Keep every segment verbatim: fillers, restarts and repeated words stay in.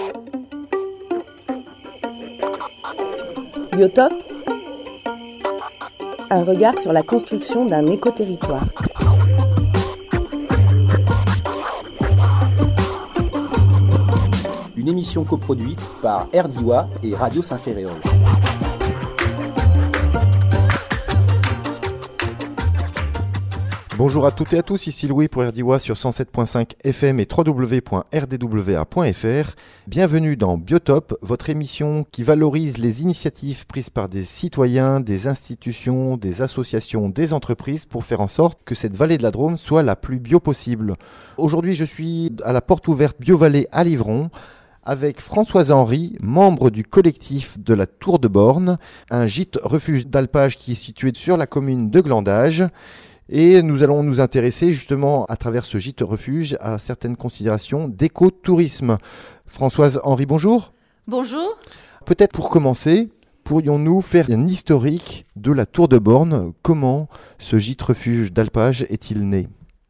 Biotope, un regard sur la construction d'un écoterritoire. Une émission coproduite par Erdiwa et Radio Saint-Ferréol. Bonjour à toutes et à tous, ici Louis pour Erdiwa sur cent sept virgule cinq F M et w w w point r d w a point f r. Bienvenue dans Biotope, votre émission qui valorise les initiatives prises par des citoyens, des institutions, des associations, des entreprises pour faire en sorte que cette vallée de la Drôme soit la plus bio possible. Aujourd'hui, je suis à la porte ouverte BioVallée à Livron avec Françoise Henry, membre du collectif de la Tour de Borne, un gîte refuge d'alpage qui est situé sur la commune de Glandage. Et nous allons nous intéresser justement à travers ce gîte refuge à certaines considérations d'écotourisme. Françoise Henry, bonjour. Bonjour. Peut-être pour commencer, pourrions-nous faire un historique de la Tour de Borne? Comment ce gîte refuge d'alpage est-il né ?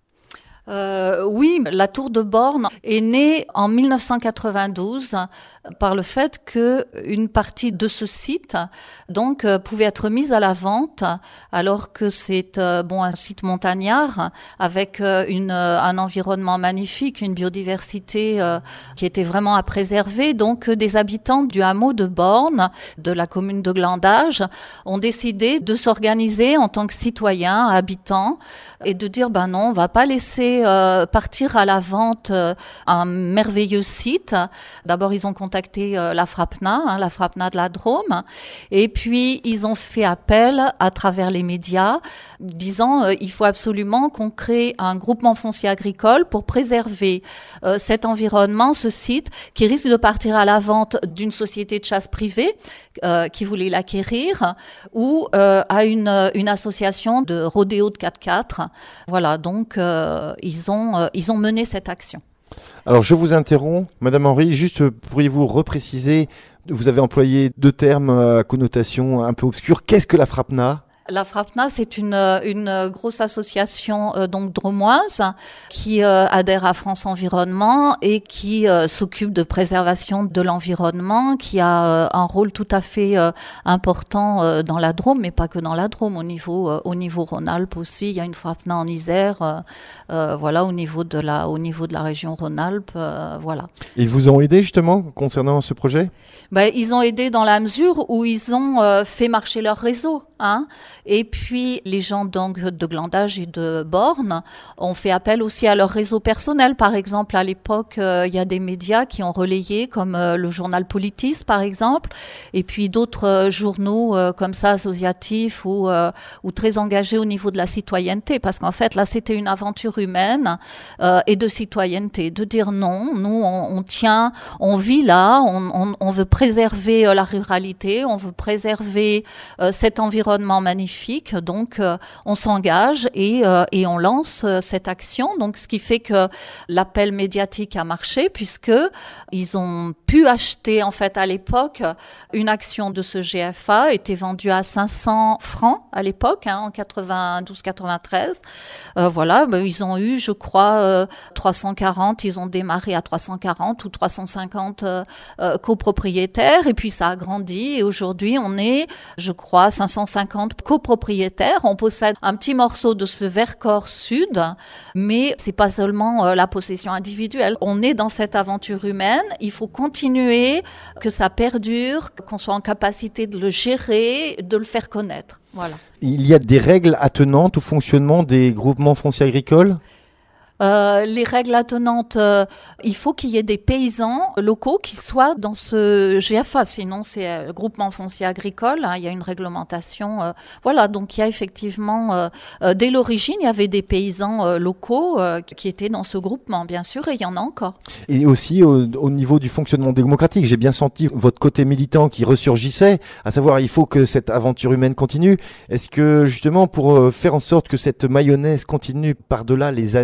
Euh, oui, la Tour de Borne est née en mille neuf cent quatre-vingt-douze par le fait que une partie de ce site donc euh, pouvait être mise à la vente, alors que c'est euh, bon un site montagnard avec euh, une euh, un environnement magnifique, une biodiversité euh, qui était vraiment à préserver. Donc euh, des habitants du hameau de Borne, de la commune de Glandage, ont décidé de s'organiser en tant que citoyens, habitants, et de dire ben non, on va pas laisser Euh, partir à la vente euh, un merveilleux site. D'abord, ils ont contacté euh, la FRAPNA, hein, la FRAPNA de la Drôme, et puis ils ont fait appel à travers les médias, disant euh, il faut absolument qu'on crée un groupement foncier agricole pour préserver euh, cet environnement, ce site, qui risque de partir à la vente d'une société de chasse privée euh, qui voulait l'acquérir, ou euh, à une, une association de rodéo de quatre-quatre. Voilà, donc euh, Ils ont, euh, ils ont mené cette action. Alors je vous interromps, Madame Henry, juste pourriez-vous repréciser, vous avez employé deux termes à connotation un peu obscure, qu'est-ce que la FRAPNA ? La FRAPNA, c'est une, une grosse association euh, donc dromoise qui euh, adhère à France Environnement et qui euh, s'occupe de préservation de l'environnement, qui a euh, un rôle tout à fait euh, important euh, dans la Drôme, mais pas que dans la Drôme, au niveau euh, au niveau Rhône-Alpes aussi. Il y a une FRAPNA en Isère, euh, euh, voilà, au niveau de la au niveau de la région Rhône-Alpes, euh, voilà. Ils vous ont aidé justement concernant ce projet ? Ben, ils ont aidé dans la mesure où ils ont euh, fait marcher leur réseau, hein. Et puis, les gens donc de Glandage et de Borne ont fait appel aussi à leur réseau personnel. Par exemple, à l'époque, euh, il y a des médias qui ont relayé, comme euh, le journal Politis, par exemple, et puis d'autres euh, journaux euh, comme ça, associatifs ou, euh, ou très engagés au niveau de la citoyenneté. Parce qu'en fait, là, c'était une aventure humaine euh, et de citoyenneté. De dire non, nous, on, on tient, on vit là, on, on, on veut préserver euh, la ruralité, on veut préserver euh, cet environnement magnifique. Donc, euh, on s'engage et, euh, et on lance euh, cette action. Donc, ce qui fait que l'appel médiatique a marché, puisque ils ont pu acheter, en fait, à l'époque, une action de ce G F A était vendue à cinq cents francs à l'époque, hein, en quatre-vingt-douze quatre-vingt-treize. Euh, voilà, ben, ils ont eu, je crois, euh, trois cent quarante. Ils ont démarré à trois cent quarante ou trois cent cinquante euh, euh, copropriétaires, et puis ça a grandi. Et aujourd'hui, on est, je crois, cinq cent cinquante copropriétaires. On possède un petit morceau de ce Vercors Sud, mais c'est pas seulement euh, la possession individuelle. On est dans cette aventure humaine. Il faut continuer, que ça perdure, qu'on soit en capacité de le gérer, de le faire connaître. Voilà. Il y a des règles attenantes au fonctionnement des groupements fonciers agricoles ? Euh, les règles attenantes, euh, il faut qu'il y ait des paysans locaux qui soient dans ce G F A, sinon c'est euh, groupement foncier agricole, hein, il y a une réglementation. Euh, voilà, donc il y a effectivement, euh, euh, dès l'origine, il y avait des paysans euh, locaux euh, qui étaient dans ce groupement, bien sûr, et il y en a encore. Et aussi au, au niveau du fonctionnement démocratique, j'ai bien senti votre côté militant qui ressurgissait, à savoir il faut que cette aventure humaine continue. Est-ce que justement pour euh, faire en sorte que cette mayonnaise continue par-delà les années, à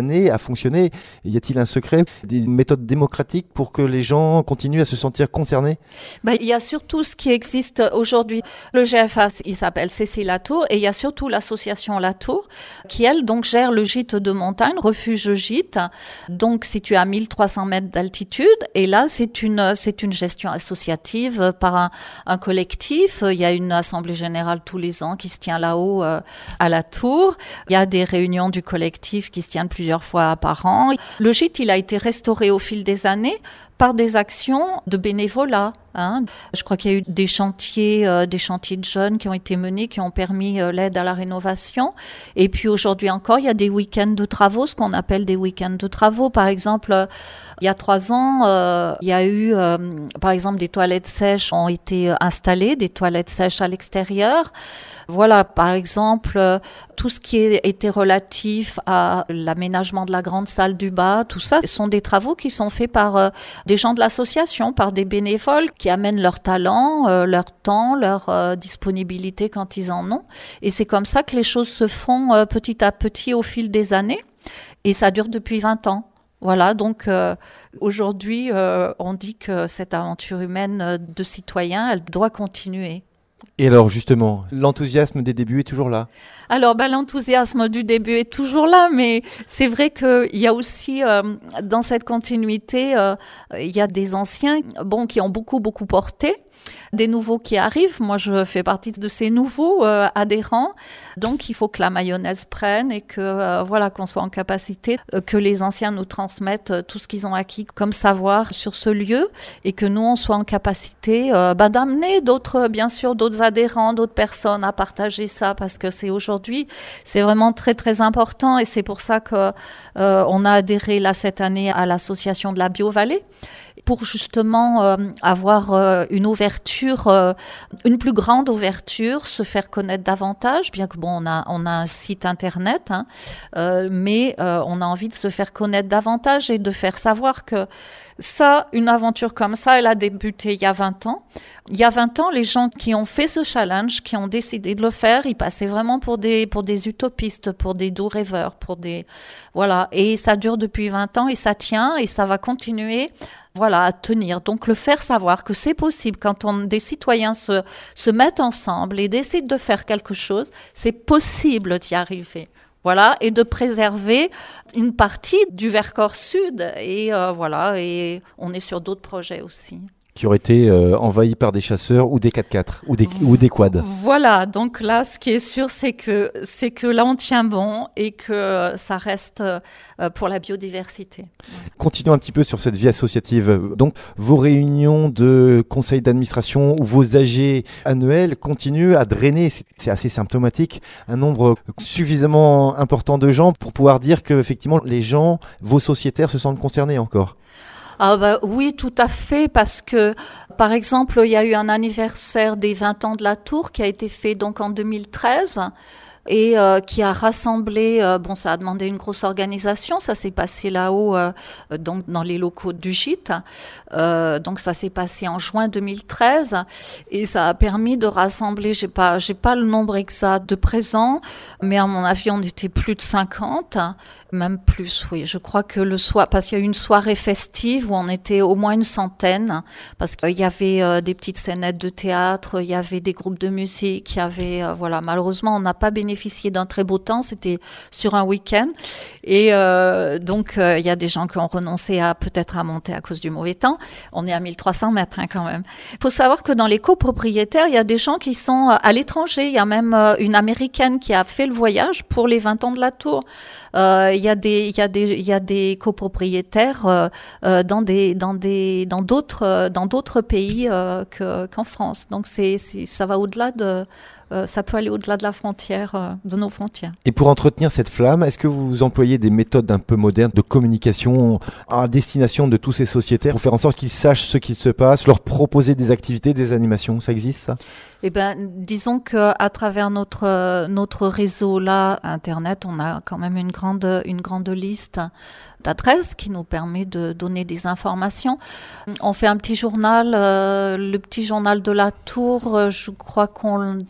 fonctionner. Y a-t-il un secret, des méthodes démocratiques pour que les gens continuent à se sentir concernés ? Ben, il y a surtout ce qui existe aujourd'hui. Le G F A, il s'appelle Cécile Latour, et il y a surtout l'association Latour, qui elle donc gère le gîte de montagne, refuge gîte, donc situé à mille trois cents mètres d'altitude. Et là, c'est une c'est une gestion associative par un, un collectif. Il y a une assemblée générale tous les ans qui se tient là-haut euh, à la tour. Il y a des réunions du collectif qui se tiennent plusieurs fois par an. Le gîte, il a été restauré au fil des années par des actions de bénévolat. Hein. Je crois qu'il y a eu des chantiers, euh, des chantiers de jeunes qui ont été menés, qui ont permis euh, l'aide à la rénovation. Et puis aujourd'hui encore, il y a des week-ends de travaux, ce qu'on appelle des week-ends de travaux. Par exemple, euh, il y a trois ans, euh, il y a eu, euh, par exemple, des toilettes sèches ont été installées, des toilettes sèches à l'extérieur. Voilà, par exemple, euh, tout ce qui était relatif à l'aménagement de la grande salle du bas, tout ça, ce sont des travaux qui sont faits par euh, des gens de l'association, par des bénévoles qui amènent leur talent, euh, leur temps, leur euh, disponibilité quand ils en ont. Et c'est comme ça que les choses se font euh, petit à petit au fil des années. Et ça dure depuis vingt ans. Voilà, donc euh, aujourd'hui, euh, on dit que cette aventure humaine de citoyens, elle doit continuer. Et alors justement, l'enthousiasme des débuts est toujours là ? Alors, ben, l'enthousiasme du début est toujours là, mais c'est vrai qu'il y a aussi, euh, dans cette continuité, euh, il y a des anciens bon, qui ont beaucoup, beaucoup porté, des nouveaux qui arrivent. Moi, je fais partie de ces nouveaux euh, adhérents. Donc, il faut que la mayonnaise prenne et que, euh, voilà, qu'on soit en capacité, euh, que les anciens nous transmettent euh, tout ce qu'ils ont acquis comme savoir sur ce lieu et que nous, on soit en capacité euh, ben, d'amener d'autres, bien sûr, d'autres adhérents, d'autres personnes à partager ça parce que c'est aujourd'hui, c'est vraiment très, très important et c'est pour ça que euh, on a adhéré là cette année à l'association de la Bio-Vallée pour justement euh, avoir euh, une ouverture, euh, une plus grande ouverture, se faire connaître davantage, bien que bon, on a on a un site internet, hein, euh, mais euh, on a envie de se faire connaître davantage et de faire savoir que ça, une aventure comme ça, elle a débuté il y a vingt ans. Il y a vingt ans, les gens qui ont fait ce challenge, qui ont décidé de le faire, ils passaient vraiment pour des pour des utopistes, pour des doux rêveurs, pour des voilà. Et ça dure depuis vingt ans et ça tient et ça va continuer. Voilà, à tenir. Donc, le faire savoir que c'est possible quand on, des citoyens se, se mettent ensemble et décident de faire quelque chose, c'est possible d'y arriver. Voilà, et de préserver une partie du Vercors Sud. Et euh, voilà, et on est sur d'autres projets aussi. Qui auraient été euh, envahis par des chasseurs ou des quatre-quatre ou des, ou des quads. Voilà, donc là, ce qui est sûr, c'est que, c'est que là, on tient bon et que ça reste euh, pour la biodiversité. Continuons un petit peu sur cette vie associative. Donc, vos réunions de conseil d'administration ou vos A G annuels continuent à drainer, c'est, c'est assez symptomatique, un nombre suffisamment important de gens pour pouvoir dire que, effectivement, les gens, vos sociétaires se sentent concernés encore. Ah bah oui, tout à fait, parce que, par exemple, il y a eu un anniversaire des vingt ans de la Tour qui a été fait donc en deux mille treize et euh, qui a rassemblé, euh, bon, ça a demandé une grosse organisation, ça s'est passé là-haut, euh, donc dans les locaux du gîte, euh, donc ça s'est passé en juin deux mille treize et ça a permis de rassembler, j'ai pas, j'ai pas le nombre exact de présents, mais à mon avis, on était plus de cinquante. Même plus, oui. Je crois que le soir, parce qu'il y a eu une soirée festive où on était au moins une centaine, parce qu'il y avait euh, des petites scénettes de théâtre, il y avait des groupes de musique, il y avait, euh, voilà. Malheureusement, on n'a pas bénéficié d'un très beau temps. C'était sur un week-end, et euh, donc euh, il y a des gens qui ont renoncé à peut-être à monter à cause du mauvais temps. On est à mille trois cents mètres hein, quand même. Il faut savoir que dans les copropriétaires, il y a des gens qui sont à l'étranger. Il y a même euh, une Américaine qui a fait le voyage pour les vingt ans de la Tour. Euh, il y a des, il y a des, il y a des copropriétaires euh, euh, dans des, dans des, dans d'autres, euh, dans d'autres pays euh, que, qu'en France. Donc c'est, c'est, ça va au-delà de, euh, ça peut aller au-delà de la frontière, euh, de nos frontières. Et pour entretenir cette flamme, est-ce que vous employez des méthodes un peu modernes de communication à destination de tous ces sociétaires pour faire en sorte qu'ils sachent ce qu'il se passe, leur proposer des activités, des animations, ça existe ça ? Eh ben, disons que à travers notre notre réseau là internet, on a quand même une grande une grande liste d'adresses qui nous permet de donner des informations. On fait un petit journal, euh, le petit journal de la Tour. Je crois qu'on dans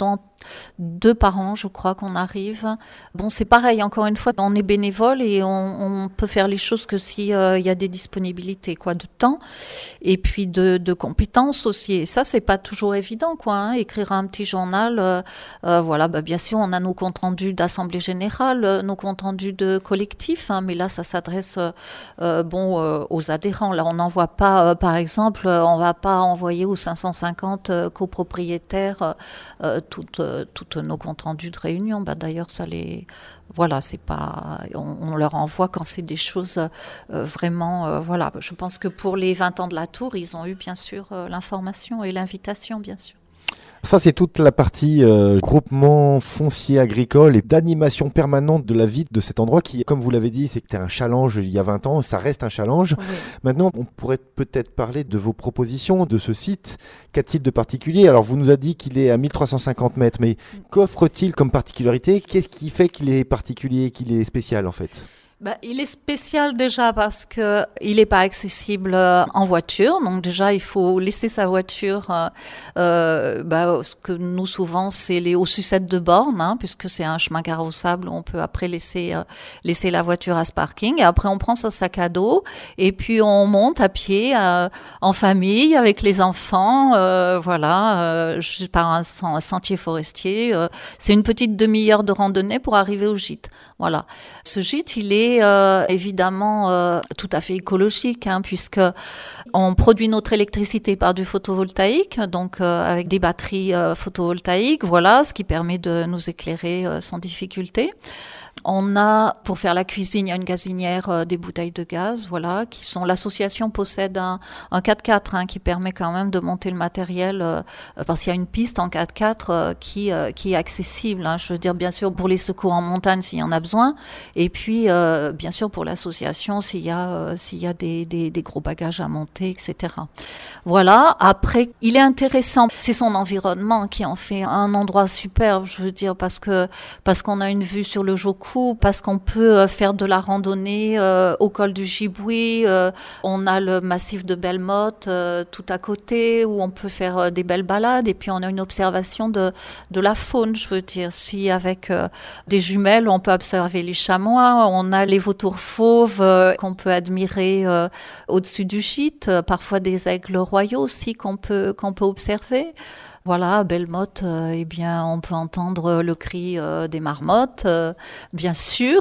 deux par an, je crois qu'on arrive. Bon, c'est pareil, encore une fois, on est bénévole et on, on peut faire les choses que si euh, il y a des disponibilités, quoi, de temps et puis de, de compétences aussi. Et ça, c'est pas toujours évident, quoi. Hein. Écrire un petit journal, euh, euh, voilà, bah, bien sûr, on a nos comptes rendus d'assemblée générale, euh, nos comptes rendus de collectif, hein, mais là, ça s'adresse, euh, euh, bon, euh, aux adhérents. Là, on n'envoie pas, euh, par exemple, euh, on va pas envoyer aux cinq cent cinquante euh, copropriétaires euh, toutes, euh, toutes nos comptes rendus de réunion. Bah, d'ailleurs, ça les, voilà, c'est pas, on, on leur envoie quand c'est des choses euh, vraiment, euh, voilà. Je pense que pour les vingt ans de la Tour, ils ont eu bien sûr euh, l'information et l'invitation, bien sûr. Ça, c'est toute la partie euh, groupement foncier agricole et d'animation permanente de la vie de cet endroit qui, comme vous l'avez dit, c'était un challenge il y a vingt ans, ça reste un challenge. Oui. Maintenant, on pourrait peut-être parler de vos propositions, de ce site. Qu'a-t-il de particulier ? Alors, vous nous avez dit qu'il est à mille trois cent cinquante mètres, mais qu'offre-t-il comme particularité ? Qu'est-ce qui fait qu'il est particulier, qu'il est spécial en fait ? Bah, il est spécial déjà parce que il est pas accessible euh, en voiture, donc déjà il faut laisser sa voiture. Euh, euh, bah, ce que nous souvent c'est les aux sucettes de borne, hein, puisque c'est un chemin carrossable, on peut après laisser euh, laisser la voiture à ce parking et après on prend son sac à dos et puis on monte à pied euh, en famille avec les enfants, euh, voilà, euh, par un, un sentier forestier. Euh, c'est une petite demi-heure de randonnée pour arriver au gîte. Voilà, ce gîte il est Euh, évidemment euh, tout à fait écologique, hein, puisque on produit notre électricité par du photovoltaïque, donc euh, avec des batteries euh, photovoltaïques, voilà, ce qui permet de nous éclairer euh, sans difficulté. On a, pour faire la cuisine, il y a une gazinière, euh, des bouteilles de gaz, voilà, qui sont, l'association possède un, un quatre-quatre, hein, qui permet quand même de monter le matériel, euh, parce qu'il y a une piste en quatre-quatre euh, qui, euh, qui est accessible, hein, je veux dire, bien sûr, pour les secours en montagne s'il y en a besoin, et puis, euh, bien sûr, pour l'association s'il y a, euh, s'il y a des, des, des gros bagages à monter, et cetera. Voilà, après, il est intéressant, c'est son environnement qui en fait un endroit superbe, je veux dire, parce que, parce qu'on a une vue sur le Jocou, parce qu'on peut faire de la randonnée euh, au col du Gibouy, euh, on a le massif de Bellemotte euh, tout à côté où on peut faire euh, des belles balades et puis on a une observation de, de la faune, je veux dire, si avec euh, des jumelles on peut observer les chamois, on a les vautours fauves euh, qu'on peut admirer euh, au-dessus du gîte, euh, parfois des aigles royaux aussi qu'on peut, qu'on peut observer. Voilà, à Bellemotte, euh, eh bien, on peut entendre le cri euh, des marmottes, euh, bien sûr.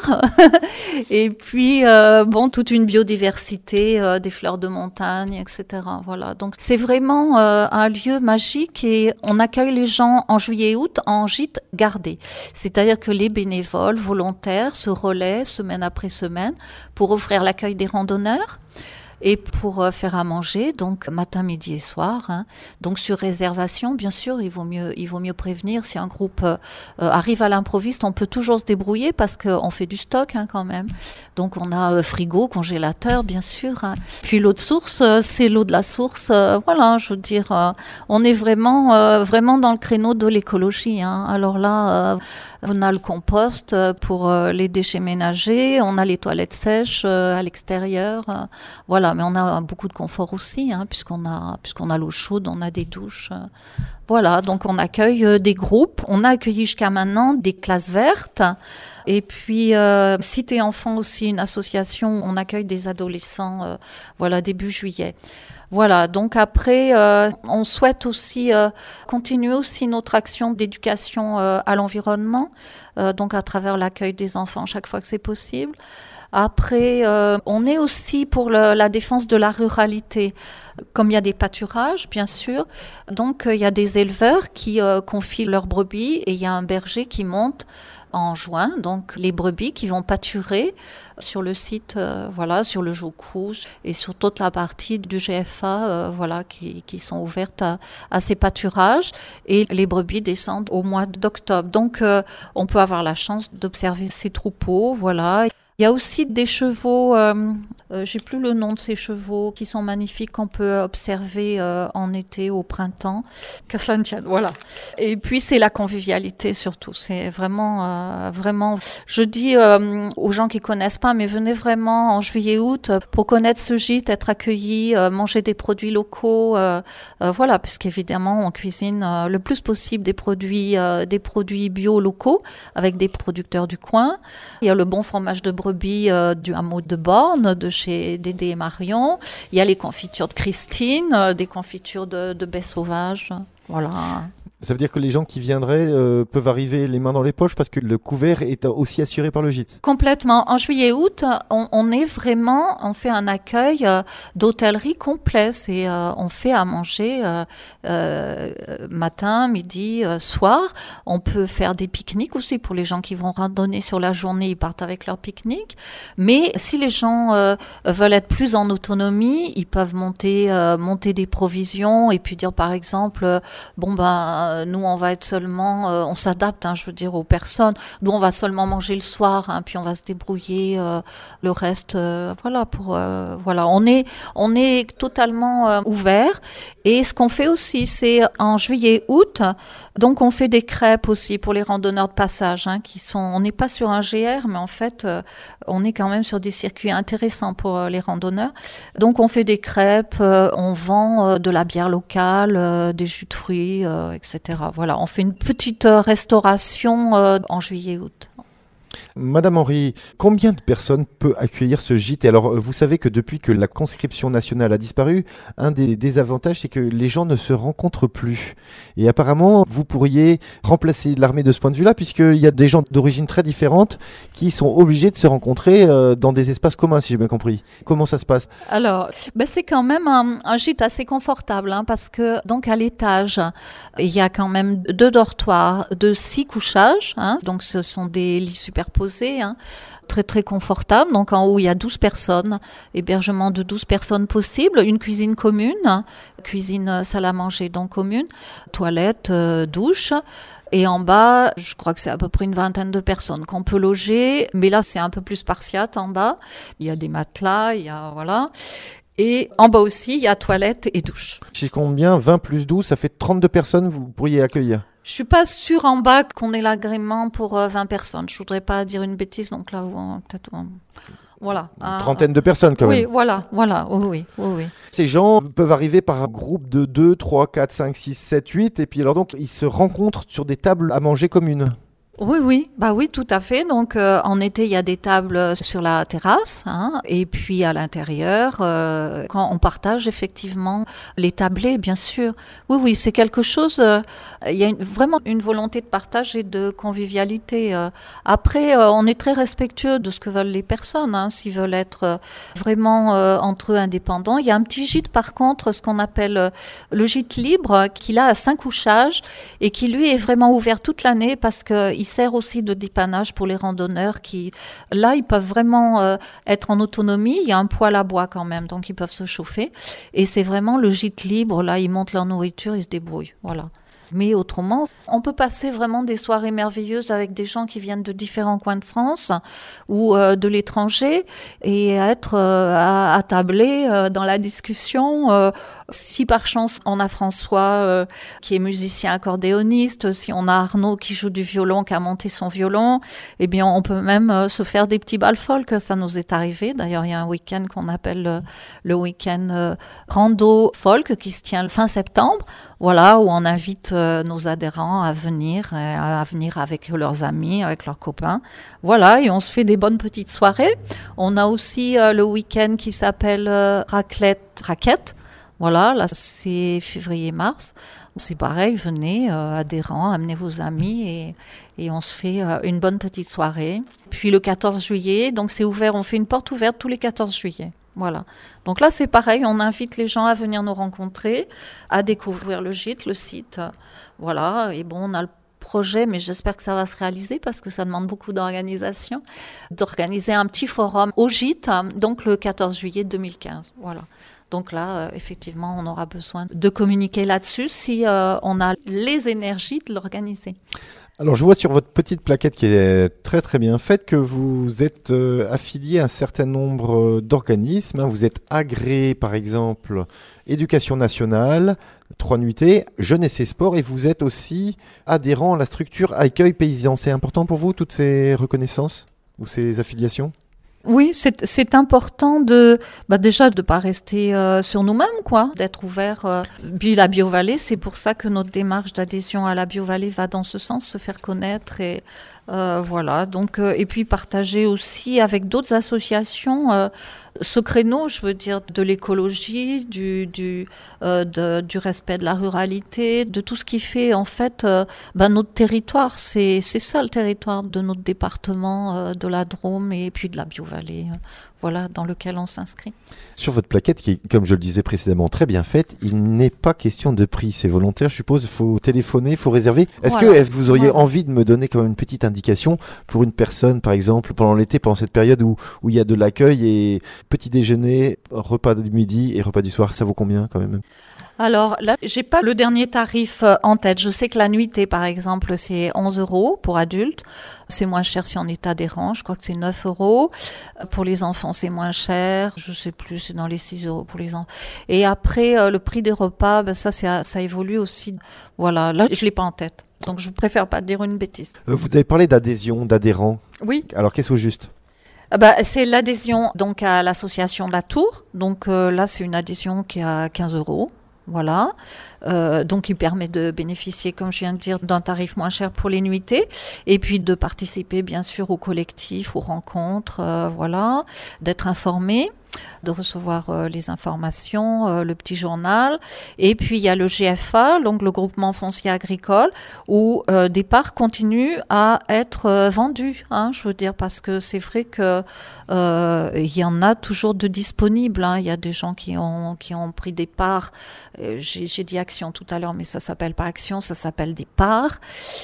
Et puis, euh, bon, toute une biodiversité, euh, des fleurs de montagne, et cetera. Voilà, donc c'est vraiment euh, un lieu magique et on accueille les gens en juillet et août en gîte gardé. C'est-à-dire que les bénévoles volontaires se relaient semaine après semaine pour offrir l'accueil des randonneurs. Et pour euh, faire à manger, donc matin, midi et soir. Hein. Donc sur réservation, bien sûr, il vaut mieux, il vaut mieux prévenir. Si un groupe euh, arrive à l'improviste, on peut toujours se débrouiller parce qu'on fait du stock, hein, quand même. Donc on a euh, frigo, congélateur, bien sûr. Hein. Puis l'eau de source, euh, c'est l'eau de la source. Euh, voilà, je veux dire, euh, on est vraiment, euh, vraiment dans le créneau de l'écologie. Hein. Alors là, euh, on a le compost pour euh, les déchets ménagers, on a les toilettes sèches euh, à l'extérieur. Euh, voilà. Mais on a beaucoup de confort aussi, hein, puisqu'on a, puisqu'on a l'eau chaude, on a des douches. Euh, voilà, donc on accueille euh, des groupes. On a accueilli jusqu'à maintenant des classes vertes. Et puis, euh, Cité Enfants aussi, une association, on accueille des adolescents, euh, voilà, début juillet. Voilà, donc après, euh, on souhaite aussi euh, continuer aussi notre action d'éducation euh, à l'environnement, euh, donc à travers l'accueil des enfants chaque fois que c'est possible. Après, euh, on est aussi pour le, la défense de la ruralité. Comme il y a des pâturages, bien sûr, donc euh, il y a des éleveurs qui euh, confient leurs brebis et il y a un berger qui monte en juin, donc les brebis qui vont pâturer sur le site, euh, voilà, sur le Jocou et sur toute la partie du G F A, euh, voilà, qui, qui sont ouvertes à, à ces pâturages et les brebis descendent au mois d'octobre. Donc, euh, on peut avoir la chance d'observer ces troupeaux, voilà. Il y a aussi des chevaux euh, Euh, j'ai plus le nom de ces chevaux qui sont magnifiques, qu'on peut observer euh, en été, au printemps. Qu'à cela ne tienne, voilà. Et puis c'est la convivialité surtout. C'est vraiment, euh, vraiment. Je dis euh, aux gens qui connaissent pas, mais venez vraiment en juillet-août pour connaître ce gîte, être accueillis, euh, manger des produits locaux, euh, euh, voilà, puisqu'évidemment on cuisine euh, le plus possible des produits, euh, des produits bio locaux avec des producteurs du coin. Il y a le bon fromage de brebis euh, du hameau de Borne, de chez Dédé et Marion. Il y a les confitures de Christine, euh, des confitures de, de baies sauvages. Voilà. Ça veut dire que les gens qui viendraient euh, peuvent arriver les mains dans les poches parce que le couvert est aussi assuré par le gîte. Complètement. En juillet-août, on, on est vraiment, on fait un accueil euh, d'hôtellerie complet. C'est, euh, on fait à manger euh, euh, matin, midi, euh, soir. On peut faire des pique-niques aussi pour les gens qui vont randonner sur la journée. Ils partent avec leur pique-nique. Mais si les gens euh, veulent être plus en autonomie, ils peuvent monter, euh, monter des provisions et puis dire par exemple, euh, bon ben nous, on va être seulement, euh, on s'adapte, hein, je veux dire, aux personnes. Nous, on va seulement manger le soir, hein, puis on va se débrouiller euh, le reste. Euh, voilà, pour euh, voilà, on est, on est totalement euh, ouvert. Et ce qu'on fait aussi, c'est en juillet-août, donc on fait des crêpes aussi pour les randonneurs de passage, hein, qui sont. On n'est pas sur un G R, mais en fait, euh, on est quand même sur des circuits intéressants pour euh, les randonneurs. Donc, on fait des crêpes, euh, on vend euh, de la bière locale, euh, des jus de fruits, euh, et cetera. Voilà, on fait une petite euh, restauration euh, en juillet-août. Madame Henry, combien de personnes peut accueillir ce gîte? Et alors, vous savez que depuis que la conscription nationale a disparu, un des désavantages, c'est que les gens ne se rencontrent plus. Et apparemment, vous pourriez remplacer l'armée de ce point de vue-là, puisqu'il y a des gens d'origine très différentes qui sont obligés de se rencontrer euh, dans des espaces communs, si j'ai bien compris. Comment ça se passe? Alors, ben c'est quand même un, un gîte assez confortable, hein, parce que donc à l'étage, il y a quand même deux dortoirs de six couchages, hein, donc ce sont des lits superposés, hein, très très confortables. Donc en haut, il y a douze personnes, hébergement de douze personnes possible, une cuisine commune, hein, cuisine salle à manger donc commune, toilette, euh, douche. Et en bas, je crois que c'est à peu près une vingtaine de personnes qu'on peut loger. Mais là, c'est un peu plus spartiate en bas. Il y a des matelas, il y a, voilà. Et en bas aussi, il y a toilette et douche. C'est combien? vingt plus douze, ça fait trente-deux personnes vous pourriez accueillir? Je suis pas sûre en bas qu'on ait l'agrément pour euh, vingt personnes. Je voudrais pas dire une bêtise, donc là, on, peut-être... On... Voilà. Une un, trentaine de personnes quand oui, même. Oui, voilà, voilà, oui, oui, oui, oui. Ces gens peuvent arriver par un groupe de deux, trois, quatre, cinq, six, sept, huit, et puis alors donc ils se rencontrent sur des tables à manger communes. Oui, oui, bah oui, tout à fait. Donc euh, en été, il y a des tables sur la terrasse, hein, et puis à l'intérieur, euh, quand on partage effectivement les tablés, bien sûr. Oui, oui, c'est quelque chose. Euh, il y a une, vraiment une volonté de partage et de convivialité. Euh. Après, euh, on est très respectueux de ce que veulent les personnes, hein, s'ils veulent être euh, vraiment euh, entre eux indépendants. Il y a un petit gîte, par contre, ce qu'on appelle euh, le gîte libre, qui a cinq couchages et qui lui est vraiment ouvert toute l'année parce que il sert aussi de dépannage pour les randonneurs qui, là, ils peuvent vraiment euh, être en autonomie. Il y a un poêle à bois quand même, donc ils peuvent se chauffer. Et c'est vraiment le gîte libre. Là, ils montent leur nourriture, ils se débrouillent. Voilà. Mais autrement, on peut passer vraiment des soirées merveilleuses avec des gens qui viennent de différents coins de France ou euh, de l'étranger et être euh, à, attablés euh, dans la discussion. Euh, si par chance on a François euh, qui est musicien accordéoniste, si on a Arnaud qui joue du violon, qui a monté son violon, eh bien on peut même euh, se faire des petits bals folk. Ça nous est arrivé. D'ailleurs, il y a un week-end qu'on appelle le, le week-end euh, rando folk qui se tient le fin septembre. Voilà, où on invite euh, nos adhérents à venir, euh, à venir avec leurs amis, avec leurs copains. Voilà, et on se fait des bonnes petites soirées. On a aussi euh, le week-end qui s'appelle euh, raclette, raquette. Voilà, là c'est février-mars. C'est pareil, venez, euh, adhérents, amenez vos amis et, et on se fait euh, une bonne petite soirée. Puis le quatorze juillet, donc c'est ouvert, on fait une porte ouverte tous les quatorze juillet. Voilà. Donc là, c'est pareil, on invite les gens à venir nous rencontrer, à découvrir le gîte, le site. Voilà. Et bon, on a le projet, mais j'espère que ça va se réaliser parce que ça demande beaucoup d'organisation, d'organiser un petit forum au gîte, donc le quatorze juillet deux mille quinze. Voilà. Donc là, euh, effectivement, on aura besoin de communiquer là-dessus si euh, on a les énergies de l'organiser. Alors je vois sur votre petite plaquette qui est très très bien faite que vous êtes euh, affilié à un certain nombre euh, d'organismes. Hein. Vous êtes agréé par exemple Éducation nationale, Trois Nuitées, Jeunesse et Sport, et vous êtes aussi adhérent à la structure Accueil Paysan. C'est important pour vous toutes ces reconnaissances ou ces affiliations ? Oui, c'est, c'est important de, bah déjà de pas rester euh, sur nous-mêmes, quoi, d'être ouvert. Euh, puis la BioVallée, c'est pour ça que notre démarche d'adhésion à la BioVallée va dans ce sens, se faire connaître et euh, voilà. Donc euh, et puis partager aussi avec d'autres associations euh, ce créneau, je veux dire, de l'écologie, du du euh, de, du respect de la ruralité, de tout ce qui fait en fait euh, bah, notre territoire. C'est c'est ça le territoire de notre département, euh, de la Drôme et puis de la BioVallée. Euh, voilà, dans lequel on s'inscrit. Sur votre plaquette, qui est, comme je le disais précédemment, très bien faite, il n'est pas question de prix. C'est volontaire, je suppose. Il faut téléphoner, il faut réserver. Est-ce voilà. que est-ce que vous auriez voilà. envie de me donner quand même une petite indication pour une personne, par exemple, pendant l'été, pendant cette période où, où il y a de l'accueil et petit déjeuner, repas du midi et repas du soir, ça vaut combien quand même ? Alors là, j'ai pas le dernier tarif en tête. Je sais que la nuitée, par exemple, c'est onze euros pour adultes. C'est moins cher si on est adhérent. Je crois que c'est neuf euros. Pour les enfants, c'est moins cher. Je sais plus, c'est dans les six euros pour les enfants. Et après, euh, le prix des repas, ben ça, c'est, ça évolue aussi. Voilà. Là, je l'ai pas en tête. Donc, je préfère pas dire une bêtise. Euh, vous avez parlé d'adhésion, d'adhérents. Oui. Alors, qu'est-ce au juste ? Bah, c'est l'adhésion donc à l'association de la Tour. Donc euh, là, c'est une adhésion qui est à quinze euros. Voilà, euh, donc il permet de bénéficier, comme je viens de dire, d'un tarif moins cher pour les nuitées, et puis de participer bien sûr au collectif, aux rencontres, euh, voilà, d'être informé, de recevoir euh, les informations, euh, le petit journal, et puis il y a le G F A, donc le groupement foncier agricole, où euh, des parts continuent à être euh, vendues, hein, je veux dire, parce que c'est vrai que euh, il y en a toujours de disponibles, hein. Il y a des gens qui ont qui ont pris des parts. Euh, j'ai, j'ai dit Action tout à l'heure, mais ça s'appelle pas Action, ça s'appelle des parts.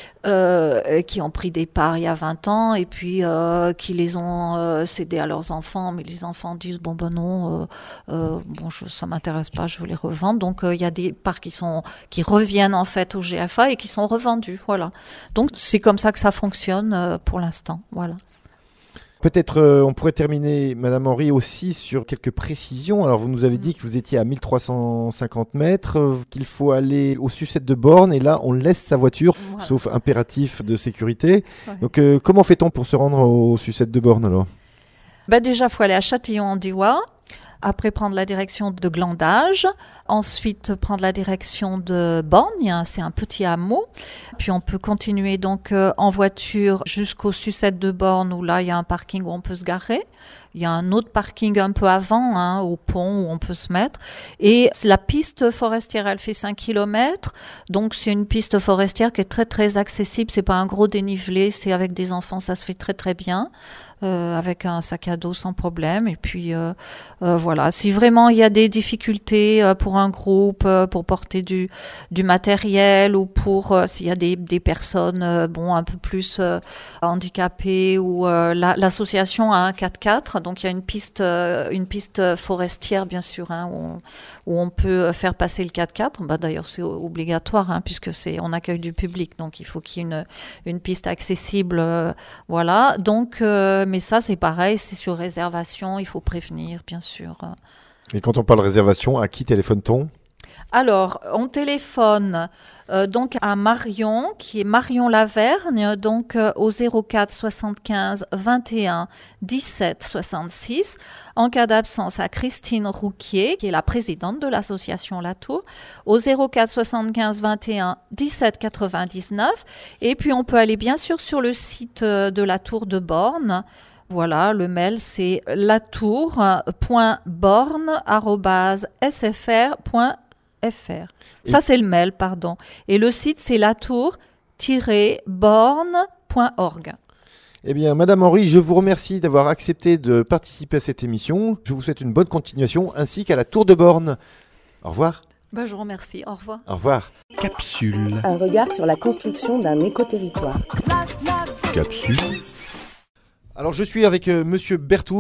Euh, qui ont pris des parts il y a vingt ans et puis euh, qui les ont euh, cédées à leurs enfants, mais les enfants disent bon ben non, euh, euh, bon je, ça m'intéresse pas, je veux les revendre. Donc il euh, y a des parts qui sont qui reviennent en fait au G F A et qui sont revendues, voilà. Donc c'est comme ça que ça fonctionne euh, pour l'instant, voilà. Peut-être euh, on pourrait terminer, Madame Henry, aussi sur quelques précisions. Alors vous nous avez dit que vous étiez à mille trois cent cinquante mètres, euh, qu'il faut aller au Sucette de Borne, et là on laisse sa voiture, voilà. Sauf impératif de sécurité. Ouais. Donc euh, comment fait-on pour se rendre au Sucette de Borne alors ? Bah déjà, il faut aller à Châtillon-en-Diois. Après, prendre la direction de Glandage. Ensuite, prendre la direction de Borgne. C'est un petit hameau. Puis, on peut continuer donc euh, en voiture jusqu'au Sucette de Borne, où là, il y a un parking où on peut se garer. Il y a un autre parking un peu avant, hein, au pont, où on peut se mettre. Et la piste forestière, elle fait cinq kilomètres. Donc, c'est une piste forestière qui est très, très accessible. C'est pas un gros dénivelé. C'est avec des enfants, ça se fait très, très bien. Euh, avec un sac à dos sans problème. Et puis, euh, euh, voilà. Si vraiment il y a des difficultés euh, pour un groupe, euh, pour porter du, du matériel ou pour, euh, s'il y a des, des personnes, euh, bon, un peu plus euh, handicapées ou euh, la, l'association a un quatre-quatre. Donc, il y a une piste, euh, une piste forestière, bien sûr, hein, où, on, où on peut faire passer le quatre-quatre. Bah, d'ailleurs, c'est obligatoire, hein, puisque c'est, on accueille du public. Donc, il faut qu'il y ait une, une piste accessible. Euh, voilà. Donc, euh, mais ça, c'est pareil, c'est sur réservation, il faut prévenir, bien sûr. Et quand on parle réservation, à qui téléphone-t-on ? Alors, on téléphone euh, donc à Marion, qui est Marion Lavergne, donc euh, au zéro quatre soixante-quinze vingt et un dix-sept soixante-six. En cas d'absence, à Christine Rouquier, qui est la présidente de l'association La Tour, au zéro quatre soixante-quinze vingt et un dix-sept quatre-vingt-dix-neuf. Et puis, on peut aller bien sûr sur le site euh, de La Tour de Borne. Voilà, le mail, c'est latour point borne arobase s f r point f r. Ça, c'est le mail, pardon. Et le site, c'est latour tiret borne point org. Eh bien, Madame Henry, je vous remercie d'avoir accepté de participer à cette émission. Je vous souhaite une bonne continuation, ainsi qu'à la Tour de Borne. Au revoir. Ben, je vous remercie. Au revoir. Au revoir. Capsule. Un regard sur la construction d'un écoterritoire. Capsule. Alors je suis avec euh, Monsieur Berthouz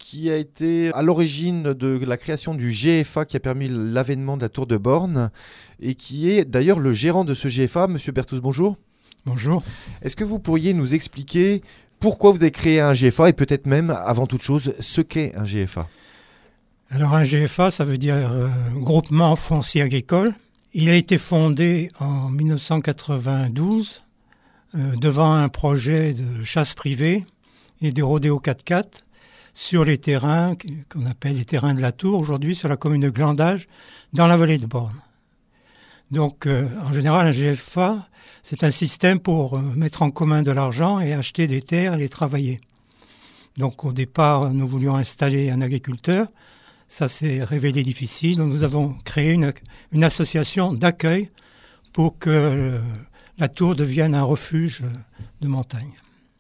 qui a été à l'origine de la création du G F A qui a permis l'avènement de la tour de Borne et qui est d'ailleurs le gérant de ce G F A. Monsieur Berthouz, bonjour. Bonjour. Est-ce que vous pourriez nous expliquer pourquoi vous avez créé un G F A et peut-être même, avant toute chose, ce qu'est un G F A? Alors un G F A, ça veut dire euh, Groupement Foncier Agricole. Il a été fondé en dix-neuf cent quatre-vingt-douze euh, devant un projet de chasse privée et de rodéo quatre-quatre sur les terrains qu'on appelle les terrains de la Tour, aujourd'hui sur la commune de Glandage, dans la vallée de Borne. Donc euh, en général, un G F A, c'est un système pour euh, mettre en commun de l'argent et acheter des terres et les travailler. Donc au départ, nous voulions installer un agriculteur. Ça s'est révélé difficile. Donc nous avons créé une, une association d'accueil pour que euh, la tour devienne un refuge de montagne.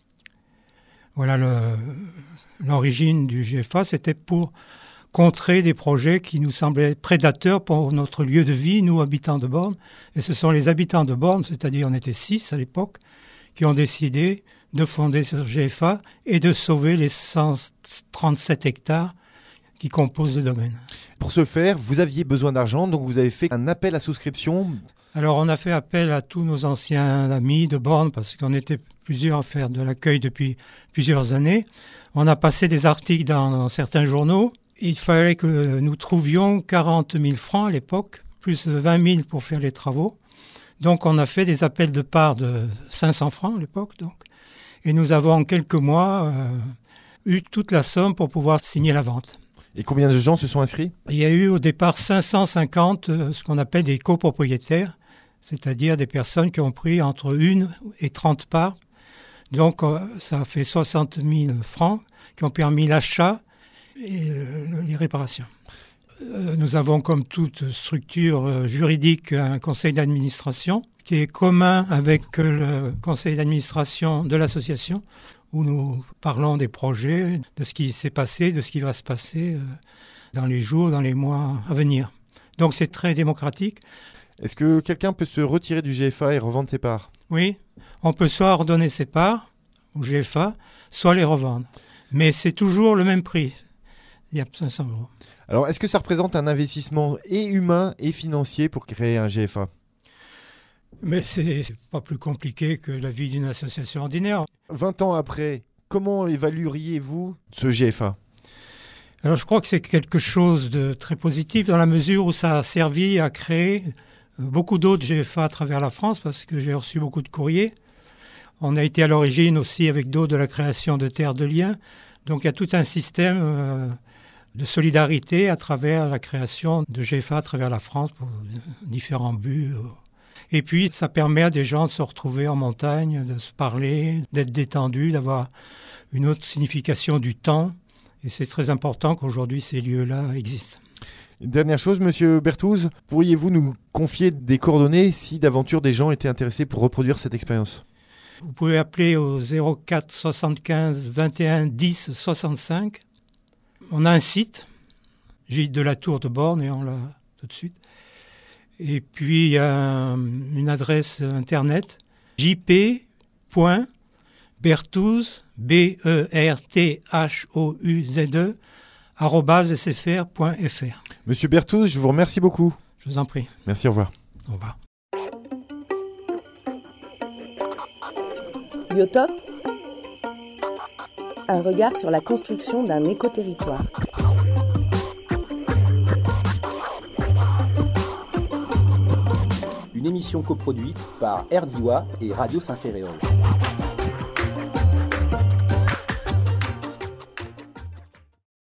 Voilà le, l'origine du G F A. C'était pour contrer des projets qui nous semblaient prédateurs pour notre lieu de vie, nous habitants de Borne. Et ce sont les habitants de Borne, c'est-à-dire on était six à l'époque, qui ont décidé de fonder ce G F A et de sauver les cent trente-sept hectares qui composent le domaine. Pour ce faire, vous aviez besoin d'argent, donc vous avez fait un appel à souscription. Alors on a fait appel à tous nos anciens amis de Borne, parce qu'on était plusieurs à faire de l'accueil depuis plusieurs années. On a passé des articles dans, dans certains journaux. Il fallait que nous trouvions quarante mille francs à l'époque, plus vingt mille pour faire les travaux. Donc on a fait des appels de part de cinq cents francs à l'époque. Donc. Et nous avons en quelques mois euh, eu toute la somme pour pouvoir signer la vente. Et combien de gens se sont inscrits? Il y a eu au départ cinq cent cinquante, euh, ce qu'on appelle des copropriétaires, c'est-à-dire des personnes qui ont pris entre une et trente parts. Donc euh, ça a fait soixante mille francs qui ont permis l'achat et euh, les réparations. Euh, nous avons, comme toute structure euh, juridique, un conseil d'administration qui est commun avec le conseil d'administration de l'association, où nous parlons des projets, de ce qui s'est passé, de ce qui va se passer euh, dans les jours, dans les mois à venir. Donc c'est très démocratique. Est-ce que quelqu'un peut se retirer du G F A et revendre ses parts? Oui, on peut soit redonner ses parts au G F A, soit les revendre. Mais c'est toujours le même prix. Il y a cinq cents euros. Alors, est-ce que ça représente un investissement et humain et financier pour créer un G F A? Mais c'est, c'est pas plus compliqué que la vie d'une association ordinaire. vingt ans après, comment évalueriez-vous ce G F A? Alors, je crois que c'est quelque chose de très positif dans la mesure où ça a servi à créer beaucoup d'autres G F A à travers la France, parce que j'ai reçu beaucoup de courriers. On a été à l'origine aussi avec d'autres de la création de Terre de Liens. Donc, il y a tout un système euh, de solidarité à travers la création de G F A à travers la France pour différents buts. Et puis, ça permet à des gens de se retrouver en montagne, de se parler, d'être détendus, d'avoir une autre signification du temps. Et c'est très important qu'aujourd'hui, ces lieux-là existent. Dernière chose, Monsieur Berthouz, pourriez-vous nous confier des coordonnées si d'aventure des gens étaient intéressés pour reproduire cette expérience? Vous pouvez appeler au zéro quatre soixante-quinze vingt et un dix soixante-cinq. On a un site, Gîte de la Tour de Borne, et on l'a tout de suite. Et puis, il y a un, une adresse internet, j p point berthouz, B E R T H O U Z E, arobase s f r point f r. Monsieur Berthouz, je vous remercie beaucoup. Je vous en prie. Merci, au revoir. Au revoir. Biotope, un regard sur la construction d'un écoterritoire. Une émission coproduite par R D I W A et Radio Saint-Ferréol.